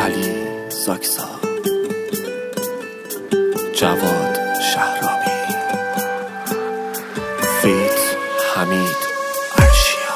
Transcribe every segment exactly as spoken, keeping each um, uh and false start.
علی زاکسا، جواد شهرابی، فیت حمید عرشیا.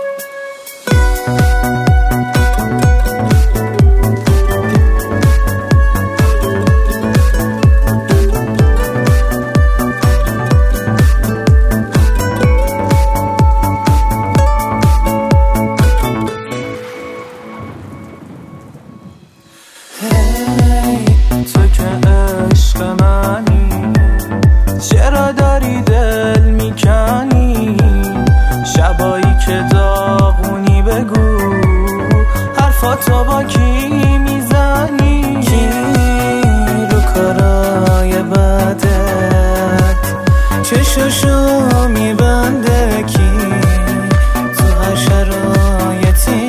تو که عشق منی، چرا داری دل میکنی؟ شبایی که داغونی بگو حرفاتو با کی میزنی؟ کی رو کارای بدت چششو میبنده؟ کی تو هر شرایطی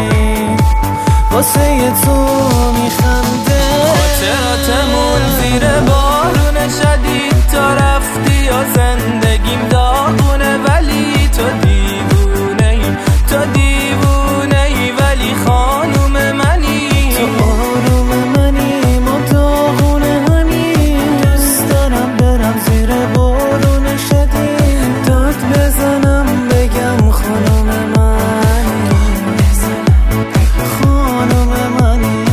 واسه تو میخنده؟ خاطراتمون زیر بارون شدید تا رفتی یا زندگیم داغونه، ولی تو دیوونه ای، تو دیوونه ای ولی خانوم منی. تو آروم منی، ما داغونه همی. دوست دارم برم زیر بارون شدید داد بزنم بگم خانوم منی، خانوم منی.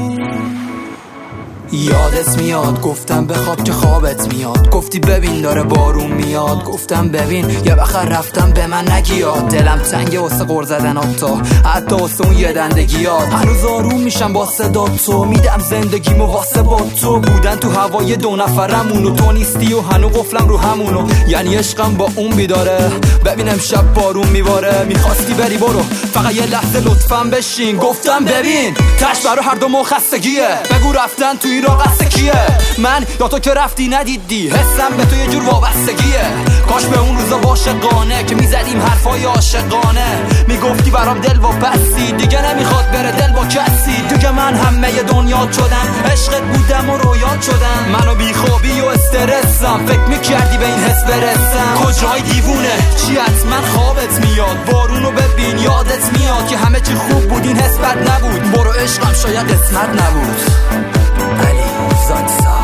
یادت میاد گفتم بخواب که خوابت میاد، گفتی ببین داره بارون میاد، گفتم ببین یه بخر رفتم به من نگیاد. دلم تنگه واسه غر زدن آتا، حتی واسه اون یه دندگیات. هنوز آروم میشم با صدا تو، میدم زندگیمو واسه با تو بودن تو هوای دو نفرمون و تو نیستی و هنو قفلم رو همونو، یعنی عشقم با اون بیداره. ببین امشب بارون میباره، میخواستی بری برو فقط یه لحظه لطفاً بشین. گفتم ببین تش برا هر دو خستگیه، بگو رفتن تو این راه قصد کیه؟ من یا تو که رفتی ندیدی، حسم به تو یه جور وابستگیه. کاش به اون روزا عاشقانه که میزدیم حرفای عاشقانه، میگفتی برام دل و بسی، دیگه نمیخواد بره دل با کسی. دیگه من همه دنیا شدم، عشقت بودم و رویات شدم. منو بیخوابی و استرسم، فکر میکردی به این حس برسم. کجای دیوونه چی حتما خوابت میاد؟ بارونو ببین یادت میاد که همه چی خوب بود، این حس بد نبود. برو عشقم شاید قسمت نبود. علی زاکسا.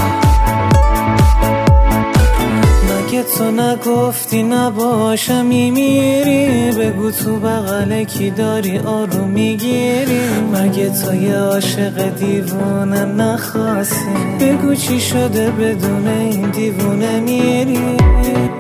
مگه تو نگفتی نباشم میمیری؟ بگو تو بغل کی داری آروم میگیری؟ مگه تو یه عاشق دیوونه نخواستی؟ بگو چی شده بدون این دیوونه میری؟